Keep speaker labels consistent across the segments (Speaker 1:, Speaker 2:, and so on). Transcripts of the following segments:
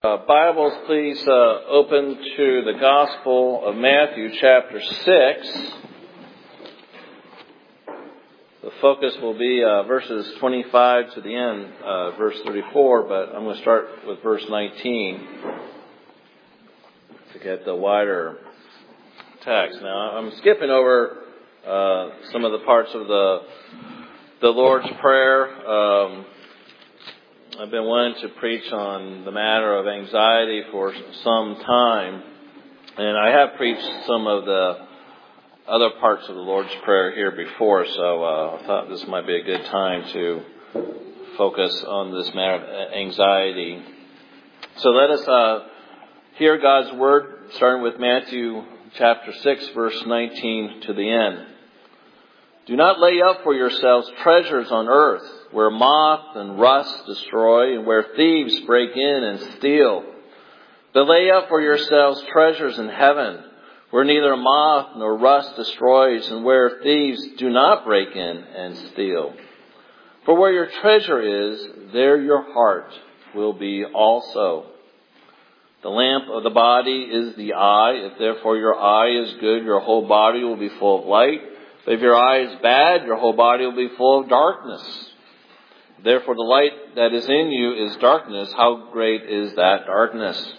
Speaker 1: Bibles, please open to the Gospel of Matthew, chapter 6. The focus will be verses 25 to the end, verse 34, but I'm going to start with verse 19 to get the wider text. Now, I'm skipping over some of the parts of the Lord's Prayer. I've been wanting to preach on the matter of anxiety for some time, and I have preached some of the other parts of the Lord's Prayer here before, so I thought this might be a good time to focus on this matter of anxiety. So let us hear God's Word, starting with Matthew chapter 6, verse 19 to the end. Do not lay up for yourselves treasures on earth, where moth and rust destroy, and where thieves break in and steal. But lay up for yourselves treasures in heaven, where neither moth nor rust destroys, and where thieves do not break in and steal. For where your treasure is, there your heart will be also. The lamp of the body is the eye. If therefore your eye is good, your whole body will be full of light. But if your eye is bad, your whole body will be full of darkness. Therefore the light that is in you is darkness. How great is that darkness?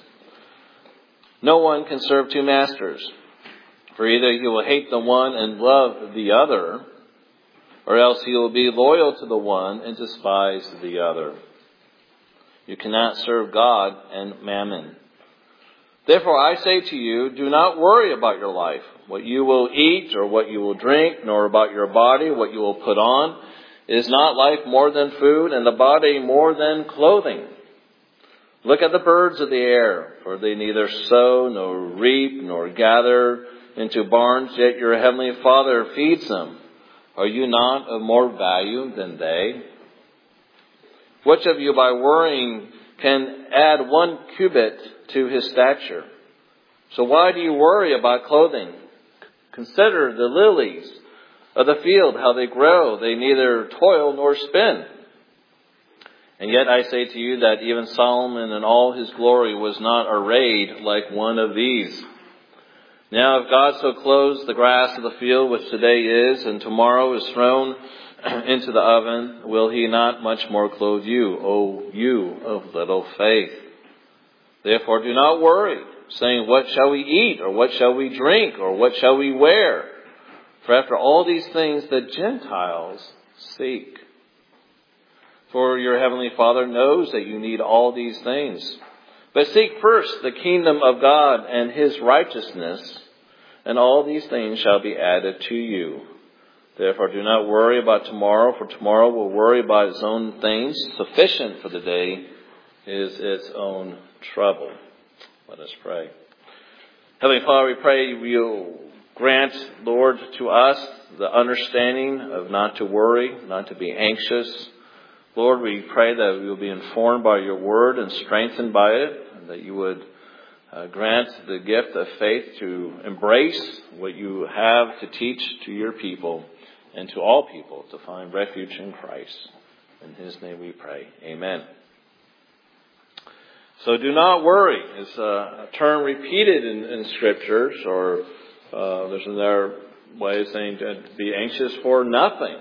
Speaker 1: No one can serve two masters. For either he will hate the one and love the other, or else he will be loyal to the one and despise the other. You cannot serve God and mammon. Therefore I say to you, do not worry about your life, what you will eat or what you will drink, nor about your body, what you will put on. Is not life more than food, and the body more than clothing? Look at the birds of the air, for they neither sow, nor reap, nor gather into barns, yet your heavenly Father feeds them. Are you not of more value than they? Which of you by worrying can add 1 cubit to his stature? So why do you worry about clothing? Consider the lilies of the field, how they grow. They neither toil nor spin. And yet I say to you that even Solomon in all his glory was not arrayed like one of these. Now if God so clothes the grass of the field, which today is and tomorrow is thrown into the oven, will he not much more clothe you, O you of little faith? Therefore do not worry, saying, what shall we eat, or what shall we drink, or what shall we wear? For after all these things the Gentiles seek. For your heavenly Father knows that you need all these things. But seek first the kingdom of God and his righteousness, and all these things shall be added to you. Therefore do not worry about tomorrow, for tomorrow will worry about its own things. Sufficient for the day is its own trouble. Let us pray. Heavenly Father, we pray you grant, Lord, to us the understanding of not to worry, not to be anxious. Lord, we pray that we will be informed by your word and strengthened by it, and that you would grant the gift of faith to embrace what you have to teach to your people and to all people, to find refuge in Christ. In his name we pray. Amen. So do not worry is a term repeated in scriptures, or there's another way of saying to be anxious for nothing.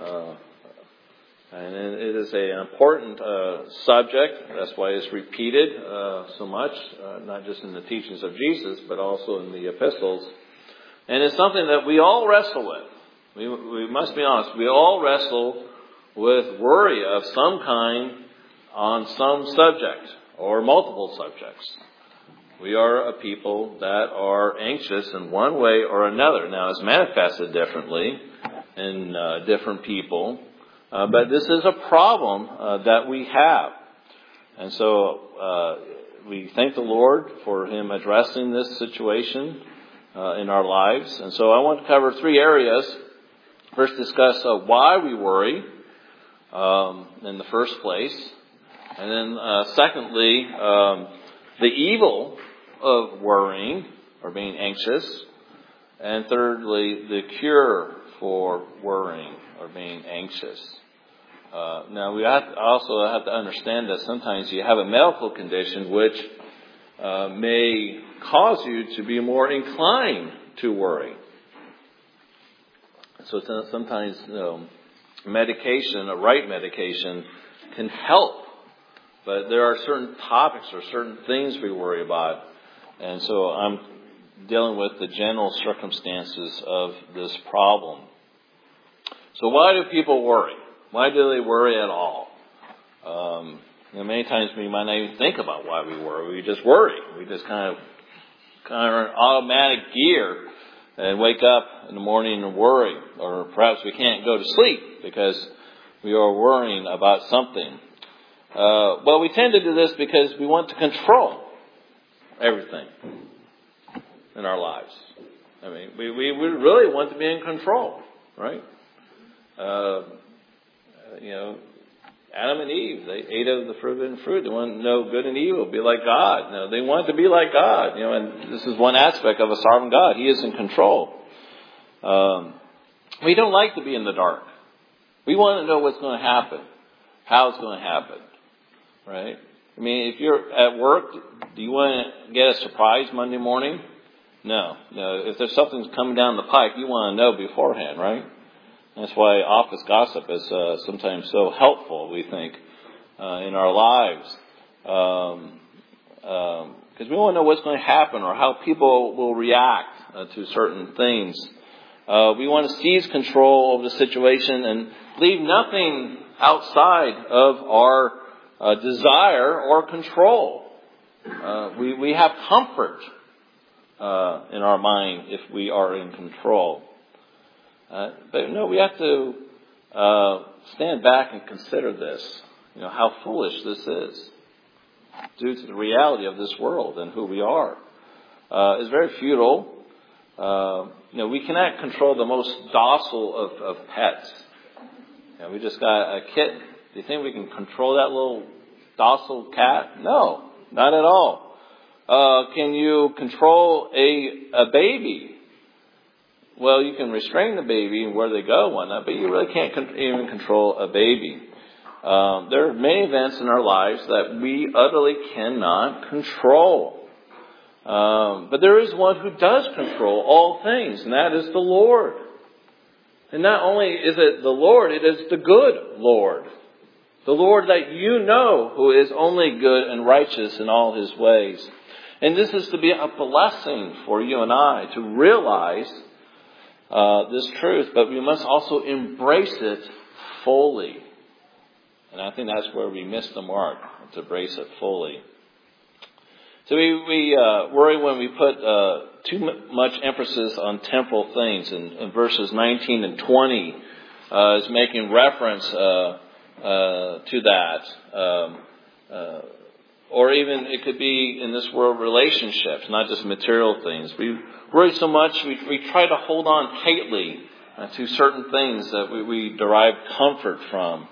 Speaker 1: And it is an important subject. That's why it's repeated so much, not just in the teachings of Jesus, but also in the epistles. And it's something that we all wrestle with. We must be honest. We all wrestle with worry of some kind on some subject or multiple subjects. We are a people that are anxious in one way or another. Now, it's manifested differently in different people, but this is a problem that we have. And so we thank the Lord for him addressing this situation in our lives. And so I want to cover 3 areas. First, discuss why we worry in the first place. And then secondly, the evil of worrying or being anxious. And thirdly, the cure for worrying or being anxious. Now, we also have to understand that sometimes you have a medical condition which may cause you to be more inclined to worry. So sometimes medication, a right medication, can help. But there are certain topics or certain things we worry about. And so I'm dealing with the general circumstances of this problem. So why do people worry? Why do they worry at all? Many times we might not even think about why we worry. We just worry. We just kind of are in automatic gear and wake up in the morning and worry. Or perhaps we can't go to sleep because we are worrying about something. Well, we tend to do this because we want to control everything in our lives. I mean, we really want to be in control, right? Adam and Eve, they ate of the forbidden fruit. They wanted to know good and evil, be like God. No, they wanted to be like God. And this is one aspect of a sovereign God. He is in control. We don't like to be in the dark. We want to know what's going to happen, how it's going to happen, right? I mean, if you're at work, do you want to get a surprise Monday morning? No. If there's something coming down the pike, you want to know beforehand, right? That's why office gossip is sometimes so helpful, we think, in our lives. Because we want to know what's going to happen or how people will react to certain things. We want to seize control over the situation and leave nothing outside of our desire or control. We have comfort in our mind if we are in control. But no, we have to stand back and consider this. How foolish this is due to the reality of this world and who we are. It's very futile. We cannot control the most docile of pets. We just got a kitten. Do you think we can control that little docile cat? No, not at all. Can you control a baby? Well, you can restrain the baby and where they go and whatnot, but you really can't even control a baby. There are many events in our lives that we utterly cannot control. But there is one who does control all things, and that is the Lord. And not only is it the Lord, it is the good Lord. The Lord that you know, who is only good and righteous in all his ways. And this is to be a blessing for you and I to realize this truth, but we must also embrace it fully. And I think that's where we miss the mark, to embrace it fully. So we worry when we put too much emphasis on temporal things. In verses 19 and 20 is making reference to that. Or even it could be in this world relationships, not just material things. We worry so much, we try to hold on tightly to certain things that we derive comfort from.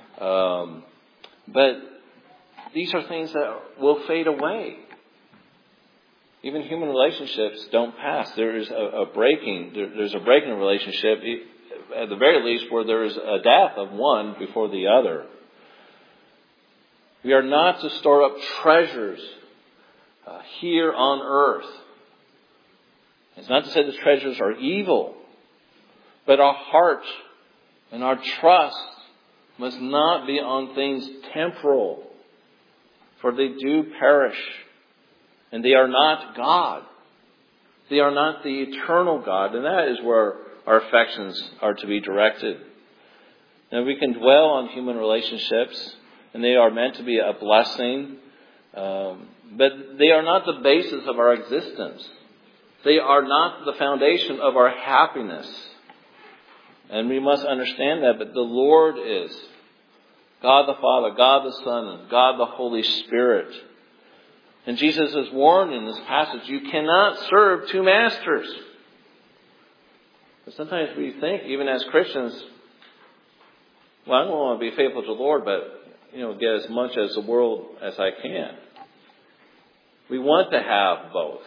Speaker 1: But these are things that will fade away. Even human relationships don't pass. There is a breaking. There's a breaking relationship, at the very least, where there is a death of one before the other. We are not to store up treasures here on earth. It's not to say the treasures are evil, but our heart and our trust must not be on things temporal, for they do perish, and they are not God. They are not the eternal God, and that is where our affections are to be directed. Now, we can dwell on human relationships, and they are meant to be a blessing, but they are not the basis of our existence. They are not the foundation of our happiness. And we must understand that, but the Lord is. God the Father, God the Son, and God the Holy Spirit. And Jesus is warned in this passage, you cannot serve two masters. But sometimes we think, even as Christians, well, I don't want to be faithful to the Lord, but get as much as the world as I can. We want to have both.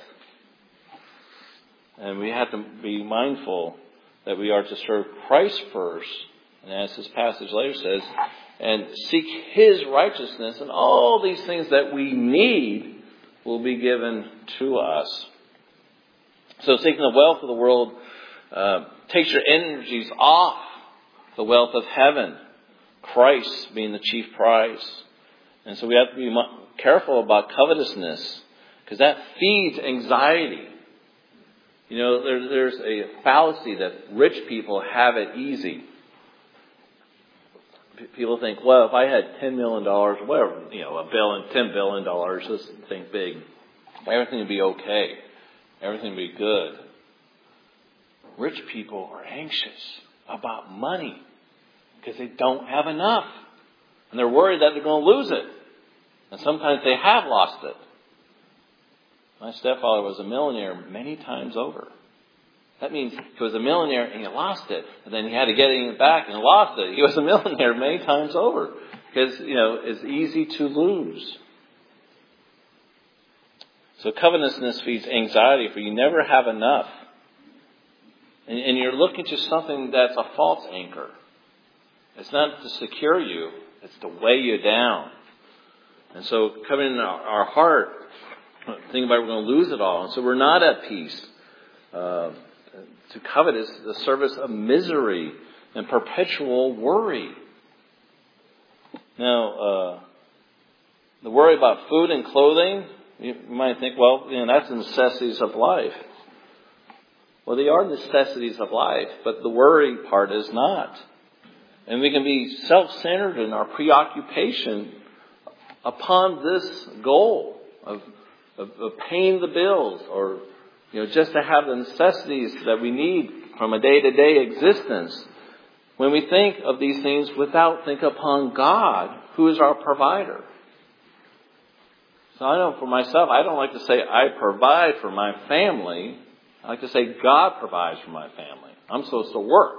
Speaker 1: And we have to be mindful that we are to serve Christ first And as this passage later says, and seek His righteousness, and all these things that we need will be given to us. So seeking the wealth of the world takes your energies off the wealth of heaven, Christ being the chief prize. And so we have to be careful about covetousness, because that feeds anxiety. You know, there's a fallacy that rich people have it easy. People think, well, if I had $10 million, whatever, $10 billion, just think big, everything would be okay. Everything would be good. Rich people are anxious about money because they don't have enough. And they're worried that they're going to lose it. And sometimes they have lost it. My stepfather was a millionaire many times over. That means he was a millionaire and he lost it. And then he had to get it back and lost it. He was a millionaire many times over. Because, it's easy to lose. So covetousness feeds anxiety, for you never have enough. And you're looking to something that's a false anchor. It's not to secure you. It's to weigh you down. And so coming in our heart, thinking about we're going to lose it all. And so we're not at peace. To covet is the service of misery and perpetual worry. Now, the worry about food and clothing, you might think, well, that's the necessities of life. Well, they are necessities of life, but the worry part is not. And we can be self-centered in our preoccupation upon this goal of paying the bills, or just to have the necessities that we need from a day-to-day existence. When we think of these things without thinking upon God, who is our provider. So I know for myself, I don't like to say I provide for my family. I like to say God provides for my family. I'm supposed to work.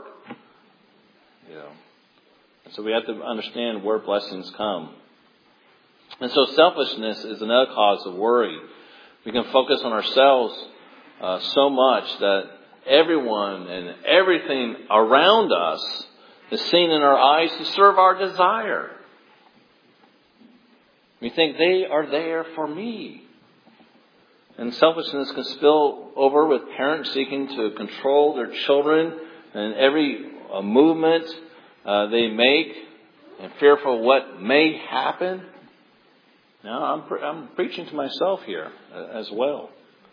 Speaker 1: And so we have to understand where blessings come. And so selfishness is another cause of worry. We can focus on ourselves so much that everyone and everything around us is seen in our eyes to serve our desire. We think they are there for me. And selfishness can spill over with parents seeking to control their children and every movement they make, and fearful of what may happen. Now, I'm preaching to myself here as well.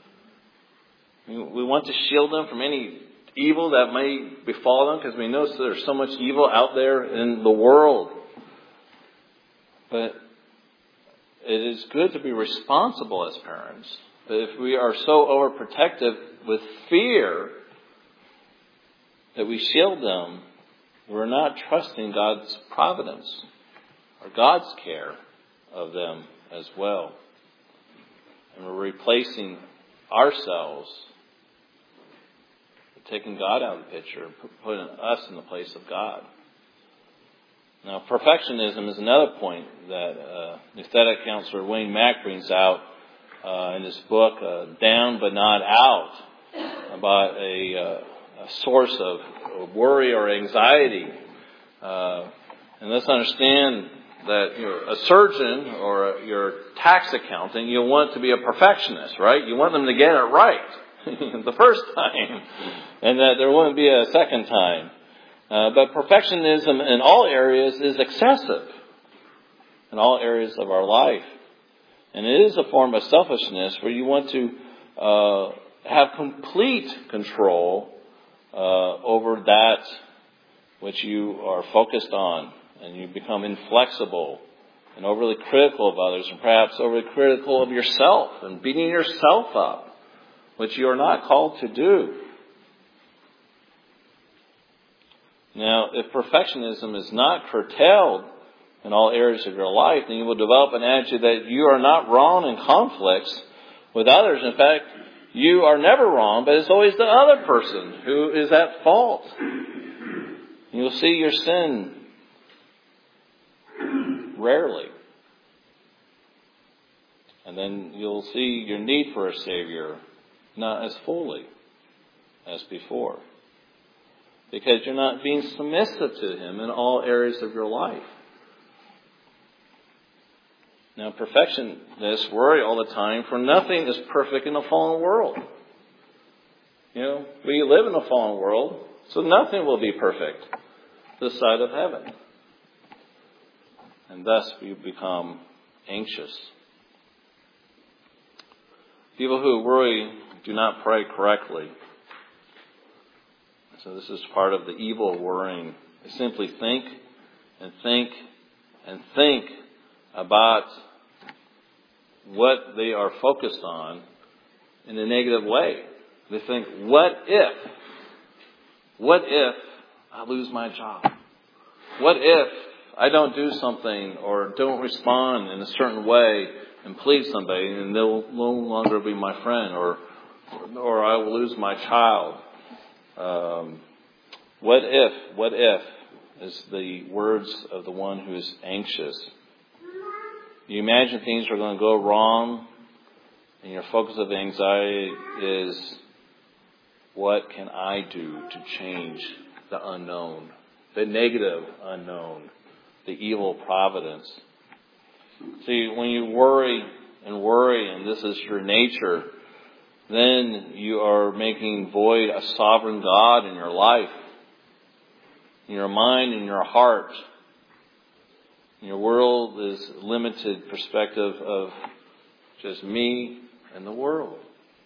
Speaker 1: We want to shield them from any evil that may befall them, because we know there's so much evil out there in the world. But it is good to be responsible as parents. But if we are so overprotective with fear that we shield them, we're not trusting God's providence or God's care of them as well. And we're replacing ourselves, taking God out of the picture and putting us in the place of God. Now, perfectionism is another point that Nouthetic counselor Wayne Mack brings out in his book, Down But Not Out, about a source of worry or anxiety. And let's understand that you're a surgeon or you're a tax accountant, you want to be a perfectionist, right? You want them to get it right the first time, and that there wouldn't be a second time. But perfectionism in all areas is excessive in all areas of our life. And it is a form of selfishness where you want to have complete control over that which you are focused on. And you become inflexible and overly critical of others, and perhaps overly critical of yourself and beating yourself up, which you are not called to do. Now, if perfectionism is not curtailed in all areas of your life, then you will develop an attitude that you are not wrong in conflicts with others. In fact, you are never wrong, but it's always the other person who is at fault. You'll see your sin rarely. And then you'll see your need for a Savior not as fully as before. because you're not being submissive to Him in all areas of your life. Now, perfectionists worry all the time, for nothing is perfect in a fallen world. We live in a fallen world, so nothing will be perfect this side of heaven. And thus we become anxious. People who worry do not pray correctly. So this is part of the evil of worrying. They simply think and think and think about what they are focused on in a negative way. They think, what if I lose my job? What if I don't do something or don't respond in a certain way and please somebody and they'll no longer be my friend, or I will lose my child? What if is the words of the one who is anxious. You imagine things are going to go wrong, and your focus of anxiety is, what can I do to change the unknown, the negative unknown, the evil providence? See, when you worry, and this is your nature, then you are making void a sovereign God in your life, in your mind, in your heart. Your world is limited perspective of just me and the world.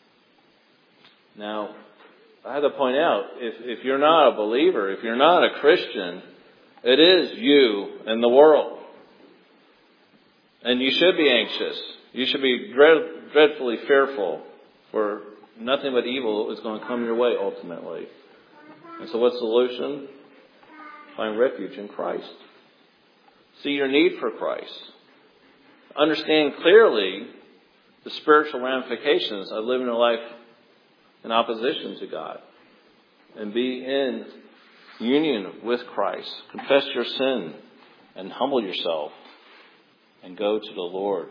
Speaker 1: Now, I have to point out, if you're not a believer, if you're not a Christian, it is you and the world. And you should be anxious. You should be dreadfully fearful, for nothing but evil is going to come your way ultimately. And so what's the solution? Find refuge in Christ. See your need for Christ. Understand clearly the spiritual ramifications of living a life in opposition to God. And be in union with Christ. Confess your sin and humble yourself and go to the Lord.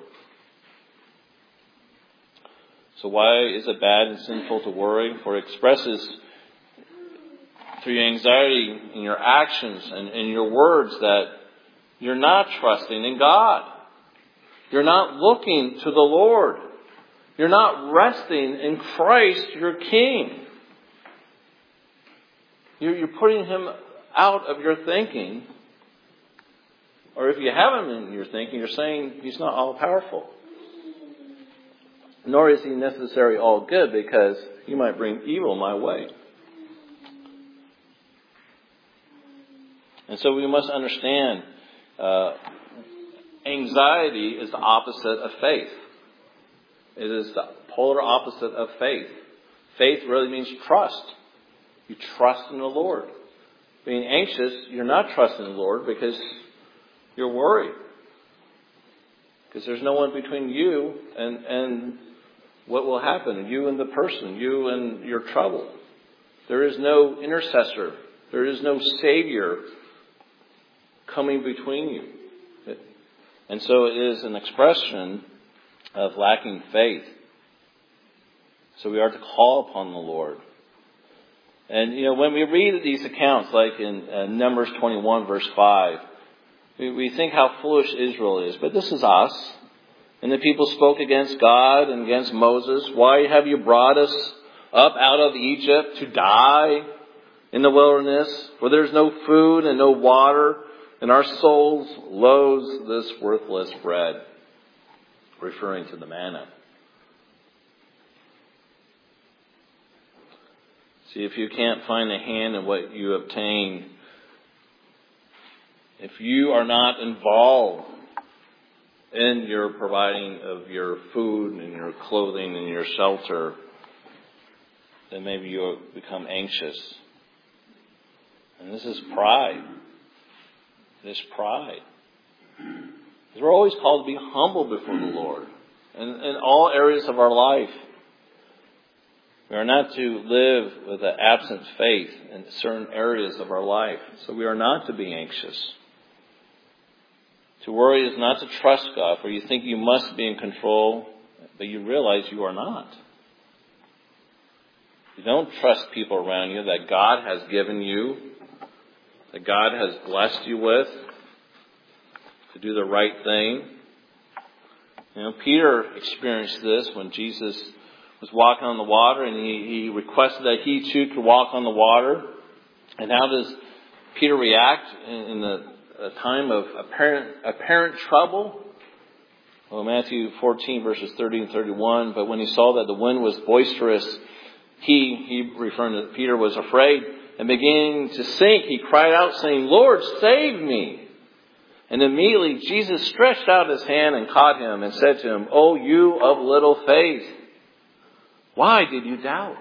Speaker 1: So why is it bad and sinful to worry? For it expresses through your anxiety in your actions and in your words that you're not trusting in God. You're not looking to the Lord. You're not resting in Christ, your King. You're putting Him out of your thinking. Or if you have Him in your thinking, you're saying He's not all powerful. Nor is He necessarily all good, because He might bring evil my way. And so we must understand anxiety is the opposite of faith. It is the polar opposite of faith. Faith really means trust. You trust in the Lord. Being anxious, you're not trusting the Lord because you're worried. Because there's no one between you and what will happen. You and the person. You and your trouble. There is no intercessor. There is no Savior coming between you. And so it is an expression of lacking faith. So we are to call upon the Lord. And, when we read these accounts, like in Numbers 21, verse 5, we think how foolish Israel is. But this is us. And the people spoke against God and against Moses. Why have you brought us up out of Egypt to die in the wilderness, where there's no food and no water, and our souls loathe this worthless bread? Referring to the manna. See, if you can't find a hand in what you obtain, if you are not involved in your providing of your food and your clothing and your shelter, then maybe you'll become anxious. And this is pride. This pride. Because we're always called to be humble before the Lord in all areas of our life. We are not to live with an absent faith in certain areas of our life. So we are not to be anxious. To worry is not to trust God, for you think you must be in control, but you realize you are not. you don't trust people around you that God has given you, that God has blessed you with, to do the right thing. Peter experienced this when Jesus was walking on the water, and he requested that he too could walk on the water. And how does Peter react in the time of apparent trouble? Well, Matthew 14, verses 30 and 31, but when he saw that the wind was boisterous, he referring to Peter, was afraid, and beginning to sink, he cried out, saying, "Lord, save me." And immediately Jesus stretched out his hand and caught him and said to him, "O you of little faith, why did you doubt?"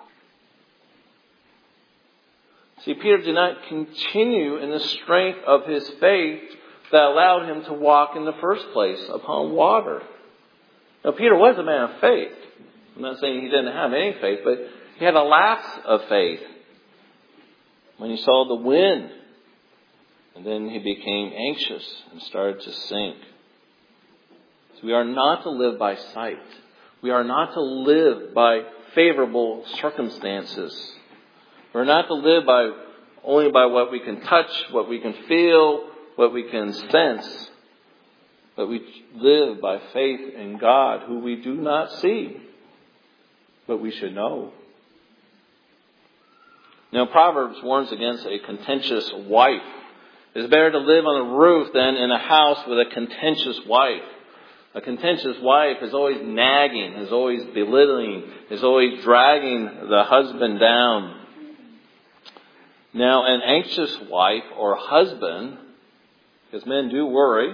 Speaker 1: See, Peter did not continue in the strength of his faith that allowed him to walk in the first place upon water. Now, Peter was a man of faith. I'm not saying he didn't have any faith, but he had a lapse of faith when he saw the wind. And then he became anxious and started to sink. So we are not to live by sight. We are not to live by favorable circumstances. We're not to live only by what we can touch, what we can feel, what we can sense. But we live by faith in God, who we do not see, but we should know. Now, Proverbs warns against a contentious wife. It's better to live on a roof than in a house with a contentious wife. A contentious wife is always nagging, is always belittling, is always dragging the husband down. Now, an anxious wife or husband, because men do worry,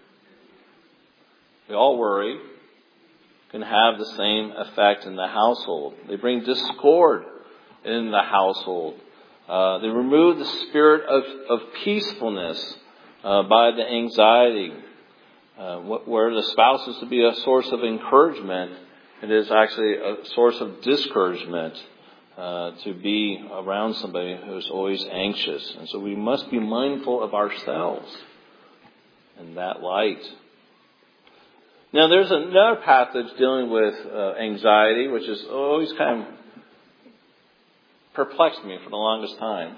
Speaker 1: we all worry, can have the same effect in the household. They bring discord in the household. They remove the spirit of peacefulness by the anxiety. Where the spouse is to be a source of encouragement, it is actually a source of discouragement to be around somebody who's always anxious. And so we must be mindful of ourselves in that light. Now, there's another passage dealing with anxiety, which has always kind of perplexed me for the longest time.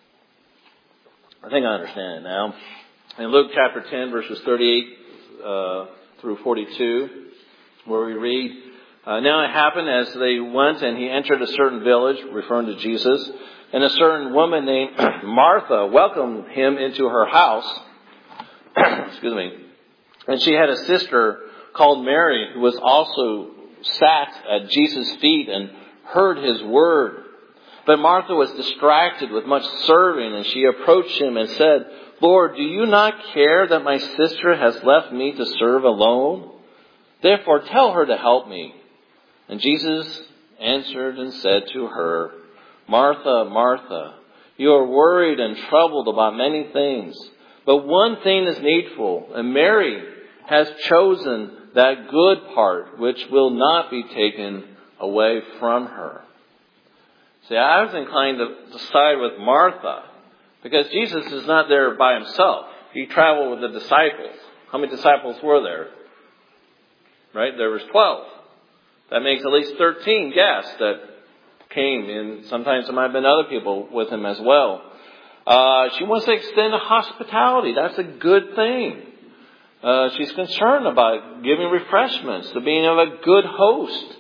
Speaker 1: I think I understand it now. In Luke chapter 10, verses 38 through 42, where we read, "Now it happened as they went, and he entered a certain village," referring to Jesus, "and a certain woman named Martha welcomed him into her house." Excuse me. "And she had a sister called Mary, who was also sat at Jesus' feet and heard his word. But Martha was distracted with much serving, and she approached him and said, 'Lord, do you not care that my sister has left me to serve alone? Therefore tell her to help me.' And Jesus answered and said to her, 'Martha, Martha, you are worried and troubled about many things, but one thing is needful, and Mary has chosen that good part which will not be taken away from her.'" See, I was inclined to side with Martha, because Jesus is not there by himself. He traveled with the disciples. How many disciples were there? Right? There was 12. That makes at least 13 guests that came, and sometimes there might have been other people with him as well. She wants to extend a hospitality. That's a good thing. She's concerned about giving refreshments, to being of a good host.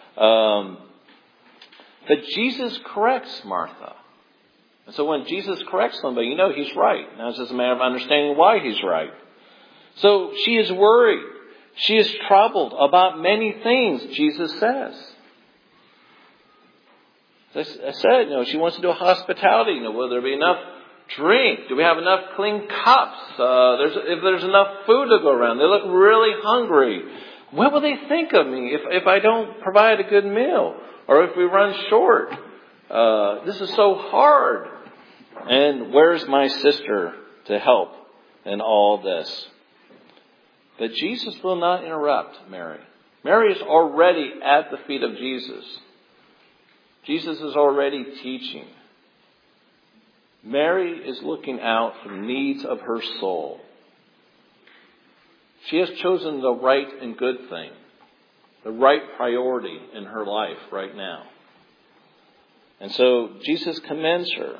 Speaker 1: But Jesus corrects Martha. And so when Jesus corrects somebody, you know he's right. Now it's just a matter of understanding why he's right. So she is worried. She is troubled about many things, Jesus says. As I said, she wants to do a hospitality. Will there be enough drink? Do we have enough clean cups? If there's enough food to go around. They look really hungry. What will they think of me if I don't provide a good meal? Or if we run short? This is so hard. And where's my sister to help in all this? But Jesus will not interrupt Mary. Mary is already at the feet of Jesus. Jesus is already teaching. Mary is looking out for the needs of her soul. She has chosen the right and good thing, the right priority in her life right now. And so Jesus commends her.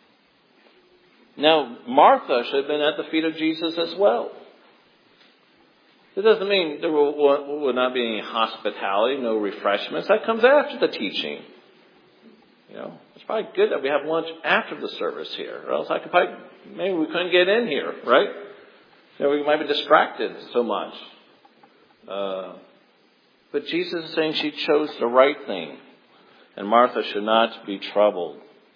Speaker 1: Now, Martha should have been at the feet of Jesus as well. It doesn't mean there will not be any hospitality, no refreshments. That comes after the teaching. It's probably good that we have lunch after the service here, or else maybe we couldn't get in here, right? We might be distracted so much. But Jesus is saying she chose the right thing, and Martha should not be troubled.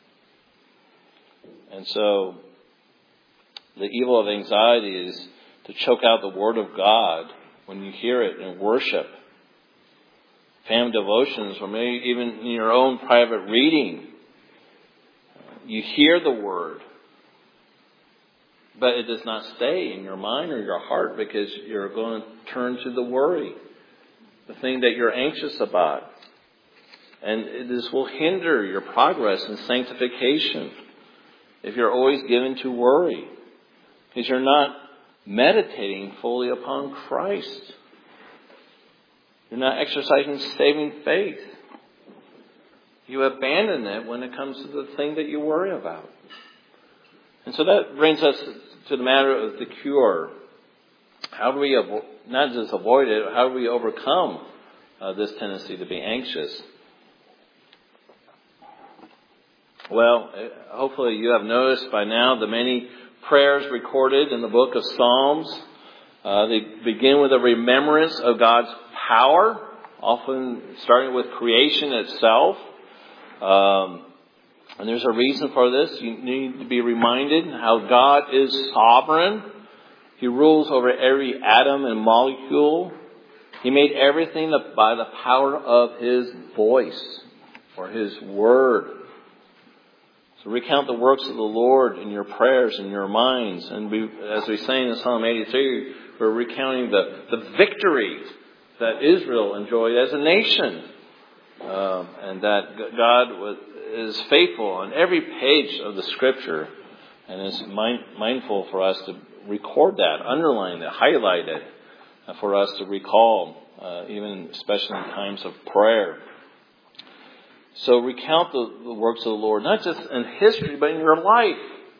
Speaker 1: And so, the evil of anxiety is to choke out the Word of God when you hear it in worship. Family devotions, or maybe even in your own private reading. You hear the Word, but it does not stay in your mind or your heart because you're going to turn to the worry, the thing that you're anxious about. And this will hinder your progress in sanctification if you're always given to worry, because you're not meditating fully upon Christ. You're not exercising saving faith. You abandon it when it comes to the thing that you worry about. And so that brings us to the matter of the cure. How do we not just avoid it, how do we overcome this tendency to be anxious? Well, hopefully you have noticed by now the many prayers recorded in the book of Psalms. They begin with a remembrance of God's power, often starting with creation itself. And there's a reason for this. You need to be reminded how God is sovereign. He rules over every atom and molecule. He made everything by the power of His voice or His word. So recount the works of the Lord in your prayers, in your minds. And as we sang in Psalm 83, we're recounting the victory that Israel enjoyed as a nation. And that God is faithful on every page of the Scripture and is mindful for us to record that, underline it, highlight it, for us to recall, even especially in times of prayer. So recount the works of the Lord, not just in history, but in your life.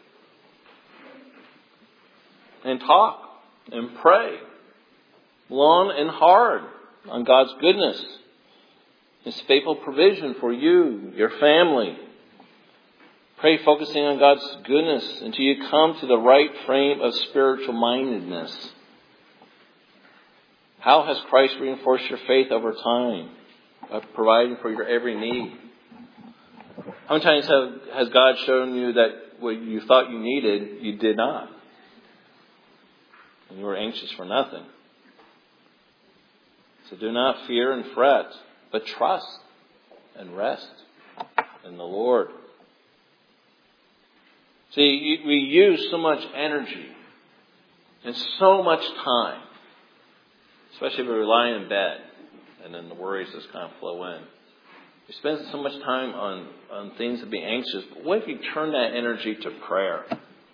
Speaker 1: And talk and pray long and hard on God's goodness, His faithful provision for you, your family. Pray focusing on God's goodness until you come to the right frame of spiritual mindedness. How has Christ reinforced your faith over time by providing for your every need? How many times has God shown you that what you thought you needed, you did not? And you were anxious for nothing. So do not fear and fret, but trust and rest in the Lord. See, we use so much energy and so much time, especially if we lie in bed and then the worries just kind of flow in. We spend so much time on things to be anxious, but what if you turn that energy to prayer?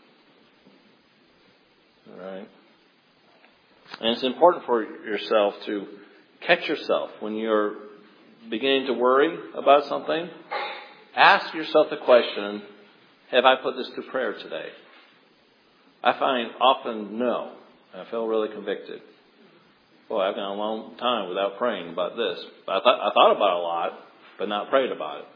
Speaker 1: All right? And it's important for yourself to catch yourself when you're beginning to worry about something. Ask yourself the question, have I put this to prayer today? I find often no. I feel really convicted. Boy, I've gone a long time without praying about this. But I thought about it a lot, but not prayed about it.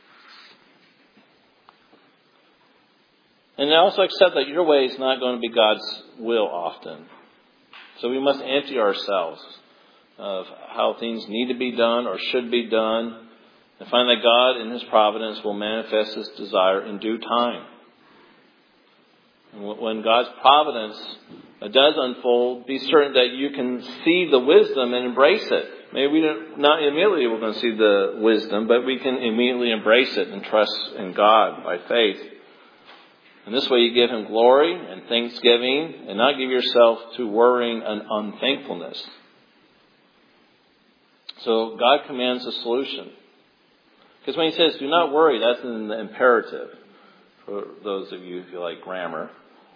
Speaker 1: And also accept that your way is not going to be God's will often. So we must empty ourselves of how things need to be done or should be done, and find that God in His providence will manifest His desire in due time. And when God's providence does unfold, be certain that you can see the wisdom and embrace it. Maybe we don't, not immediately we're going to see the wisdom, but we can immediately embrace it and trust in God by faith. And this way you give Him glory and thanksgiving and not give yourself to worrying and unthankfulness. So God commands a solution. Because when He says, do not worry, that's in the imperative. For those of you who like grammar.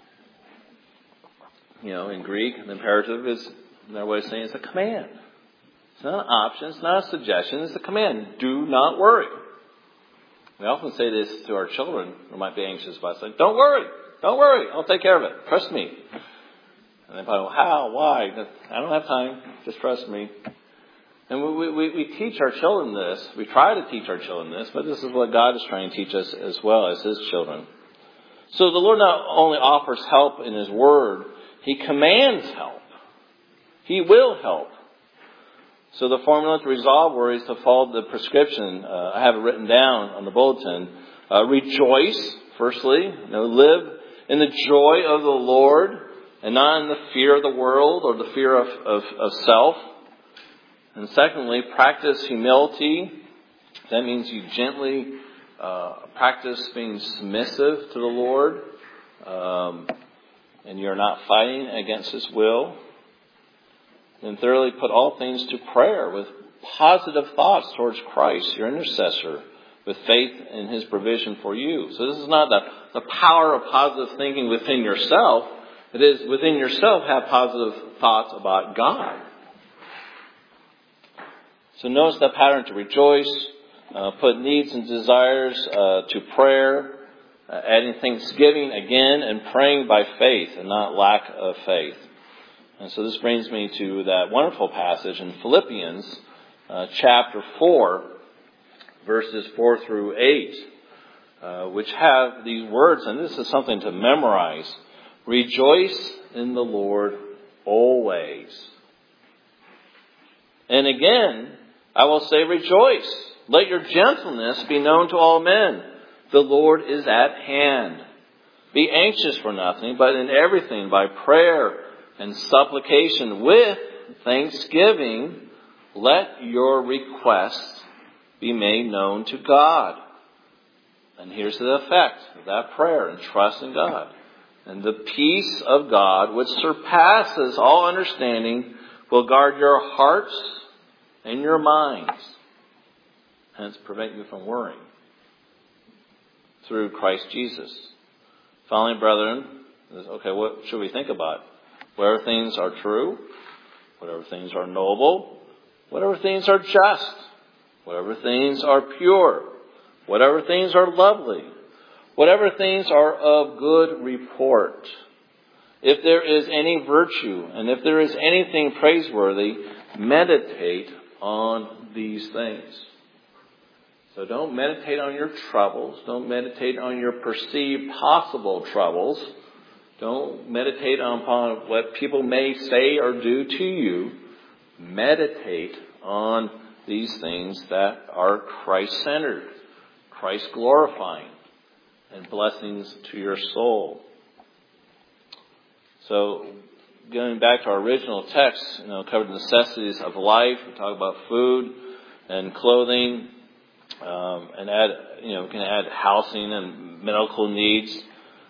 Speaker 1: In Greek, the imperative is, another way of saying it's a command. It's not an option, it's not a suggestion, it's a command. Do not worry. We often say this to our children who might be anxious about something. Don't worry, I'll take care of it. Trust me. And they probably go, how, why? I don't have time. Just trust me. And we teach our children this. We try to teach our children this, but this is what God is trying to teach us as well as His children. So the Lord not only offers help in His Word, He commands help. He will help. So the formula to resolve worry is to follow the prescription. I have it written down on the bulletin. Rejoice, firstly. Live in the joy of the Lord and not in the fear of the world or the fear of self. And secondly, practice humility. That means you gently practice being submissive to the Lord. And you're not fighting against His will. And thirdly, put all things to prayer with positive thoughts towards Christ, your intercessor, with faith in His provision for you. So this is not the power of positive thinking within yourself. It is within yourself have positive thoughts about God. So notice that pattern to rejoice, put needs and desires to prayer, adding thanksgiving again, and praying by faith and not lack of faith. And so this brings me to that wonderful passage in Philippians chapter 4, verses 4 through 8, which have these words, and this is something to memorize. Rejoice in the Lord always. And again, I will say rejoice. Let your gentleness be known to all men. The Lord is at hand. Be anxious for nothing, but in everything by prayer and supplication with thanksgiving, let your requests be made known to God. And here's the effect of that prayer and trust in God. And the peace of God, which surpasses all understanding, will guard your hearts and your minds. Hence, prevent you from worrying. Through Christ Jesus. Finally, brethren, okay, what should we think about? Whatever things are true, whatever things are noble, whatever things are just, whatever things are pure, whatever things are lovely, whatever things are of good report. If there is any virtue, and if there is anything praiseworthy, meditate on these things. So don't meditate on your troubles. Don't meditate on your perceived possible troubles. Don't meditate upon what people may say or do to you. Meditate on these things that are Christ-centered, Christ-glorifying, and blessings to your soul. So, going back to our original text, covered the necessities of life. We talk about food and clothing, and we can add housing and medical needs.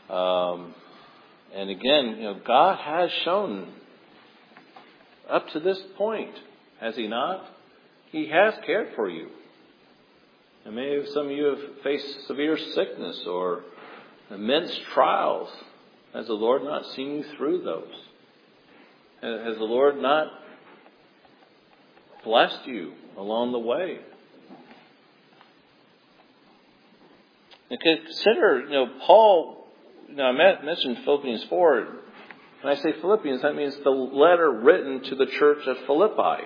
Speaker 1: And again, God has shown up to this point, has He not? He has cared for you. And maybe some of you have faced severe sickness or immense trials. Has the Lord not seen you through those? Has the Lord not blessed you along the way? And consider, Paul, I mentioned Philippians 4. When I say Philippians, that means the letter written to the church at Philippi.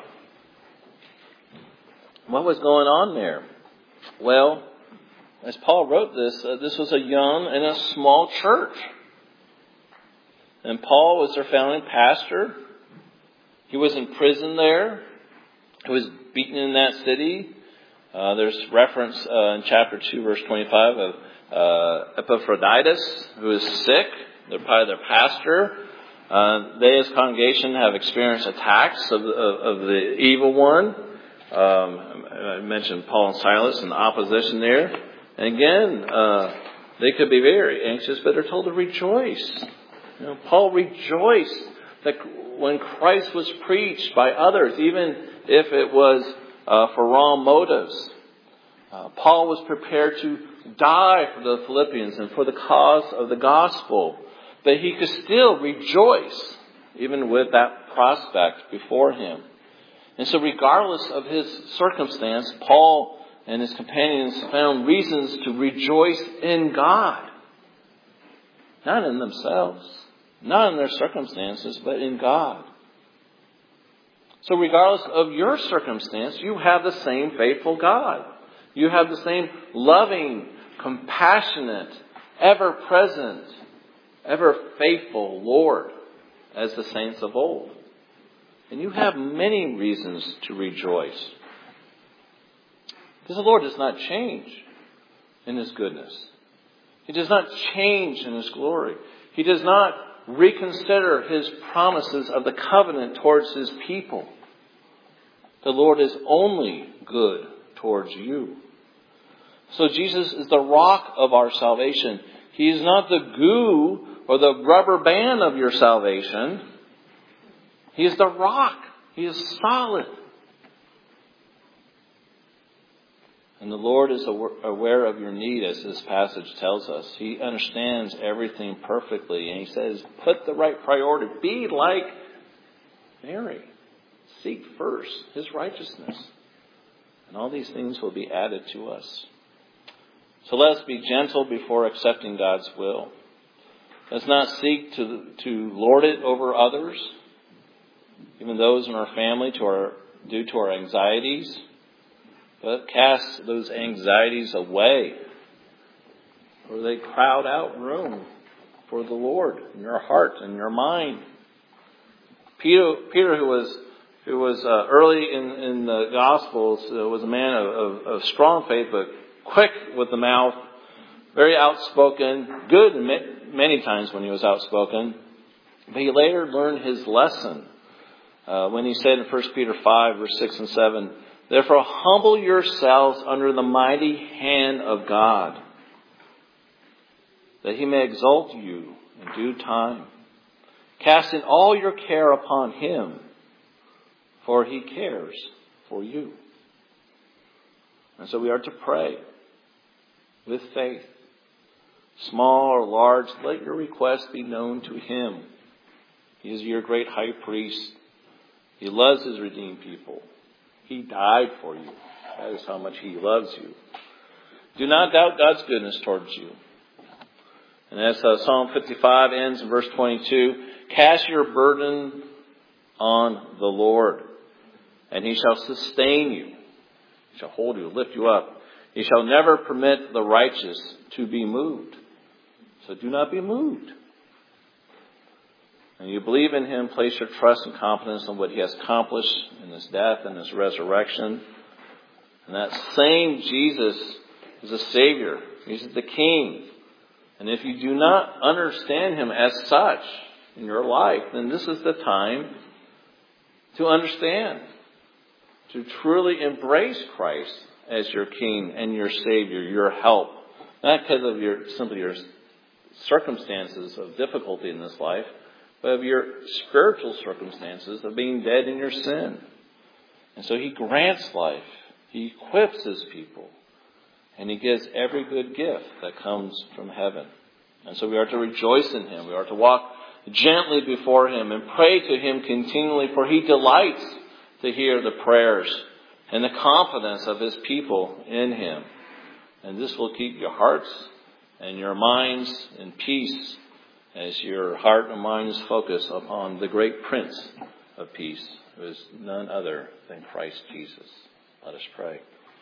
Speaker 1: What was going on there? Well, as Paul wrote this, this was a young and a small church. And Paul was their founding pastor. He was in prison there. He was beaten in that city. There's reference in chapter 2, verse 25 of Epaphroditus, who is sick. They're probably their pastor. They, as a congregation, have experienced attacks of the evil one. I mentioned Paul and Silas and the opposition there. And again, they could be very anxious, but they're told to rejoice. Paul rejoiced that when Christ was preached by others, even if it was for wrong motives. Paul was prepared to die for the Philippians and for the cause of the gospel. But he could still rejoice, even with that prospect before him. And so regardless of his circumstance, Paul and his companions found reasons to rejoice in God. Not in themselves, not in their circumstances, but in God. So regardless of your circumstance, you have the same faithful God. You have the same loving, compassionate, ever-present, ever-faithful Lord as the saints of old. And you have many reasons to rejoice. Because the Lord does not change in his goodness. He does not change in his glory. He does not reconsider his promises of the covenant towards his people. The Lord is only good towards you. So Jesus is the rock of our salvation. He is not the glue or the rubber band of your salvation. He is the rock. He is solid. And the Lord is aware of your need, as this passage tells us. He understands everything perfectly. And he says, put the right priority. Be like Mary. Seek first his righteousness. And all these things will be added to us. So let us be gentle before accepting God's will. Let's not seek to lord it over others, even those in our family, due to our anxieties. But cast those anxieties away, or they crowd out room for the Lord in your heart and your mind. Peter, who was early in the Gospels, was a man of strong faith, but quick with the mouth, very outspoken, good many times when he was outspoken. But he later learned his lesson when he said in 1 Peter 5, verse 6 and 7, therefore humble yourselves under the mighty hand of God, that he may exalt you in due time, casting all your care upon him, for he cares for you. And so we are to pray with faith. Small or large, let your request be known to him. He is your great high priest. He loves his redeemed people. He died for you. That is how much he loves you. Do not doubt God's goodness towards you. And as Psalm 55 ends in verse 22, cast your burden on the Lord, and he shall sustain you. He shall hold you, lift you up. He shall never permit the righteous to be moved. So do not be moved. And you believe in him, place your trust and confidence in what he has accomplished in his death and his resurrection. And that same Jesus is a Savior. He's the King. And if you do not understand him as such in your life, then this is the time to understand, to truly embrace Christ as your King and your Savior, your help. Not because of simply your circumstances of difficulty in this life, but of your spiritual circumstances of being dead in your sin. And so he grants life. He equips his people. And he gives every good gift that comes from heaven. And so we are to rejoice in him. We are to walk gently before him and pray to him continually, for he delights to hear the prayers and the confidence of his people in him. And this will keep your hearts and your minds in peace as your heart and mind is focused upon the great Prince of Peace, who is none other than Christ Jesus. Let us pray.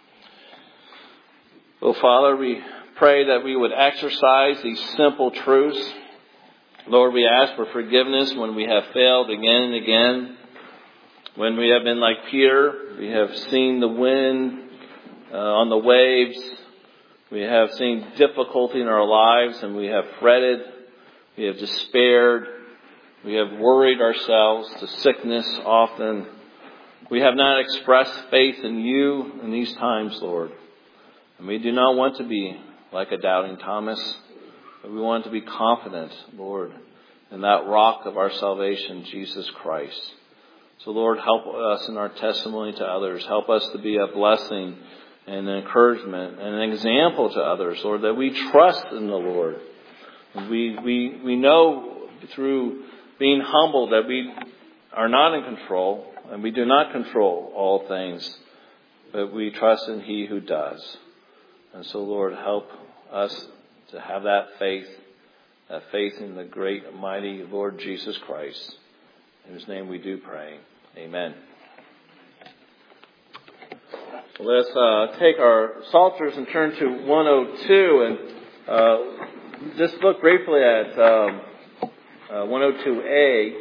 Speaker 1: Oh, Father, we pray that we would exercise these simple truths. Lord, we ask for forgiveness when we have failed again and again. When we have been like Peter, we have seen the wind on the waves. We have seen difficulty in our lives and we have fretted. We have despaired. We have worried ourselves to sickness often. We have not expressed faith in you in these times, Lord. And we do not want to be like a doubting Thomas, but we want to be confident, Lord, in that rock of our salvation, Jesus Christ. So, Lord, help us in our testimony to others. Help us to be a blessing and an encouragement and an example to others, Lord, that we trust in the Lord. We know through being humble that we are not in control and we do not control all things. but we trust in He who does. And so, Lord, help us to have that faith in the great and mighty Lord Jesus Christ, in whose name we do pray. Amen. Let's take our psalters and turn to 102 and just look briefly at 102A.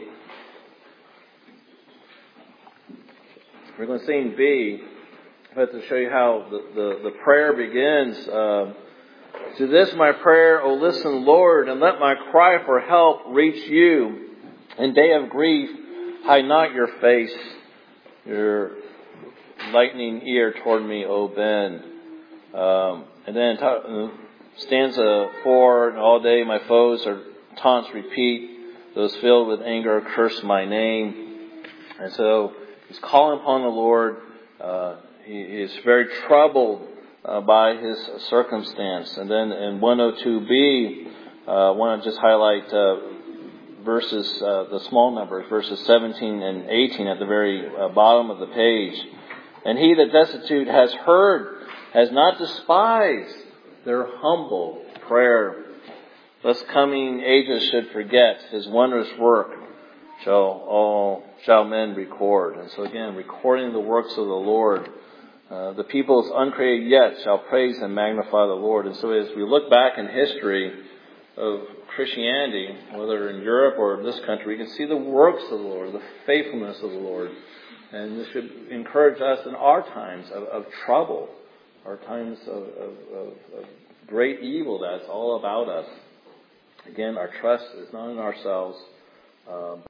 Speaker 1: We're going to sing B, but to show you how the prayer begins. To this my prayer, O listen, Lord, and let my cry for help reach you. In day of grief, hide not your face, your lightning ear toward me, O bend. And then stanza 4, and all day my foes or taunts repeat, those filled with anger curse my name. And so he's calling upon the Lord. He is very troubled by his circumstance. And then in 102b, I want to just highlight verses, the small numbers, verses 17 and 18 at the very bottom of the page. And he that destitute has heard, has not despised their humble prayer. Lest coming ages should forget his wondrous work shall men record. And so again, recording the works of the Lord. The peoples uncreated yet shall praise and magnify the Lord. And so as we look back in history of Christianity, whether in Europe or in this country, we can see the works of the Lord, the faithfulness of the Lord. And this should encourage us in our times of trouble, our times of great evil that's all about us. Again, our trust is not in ourselves,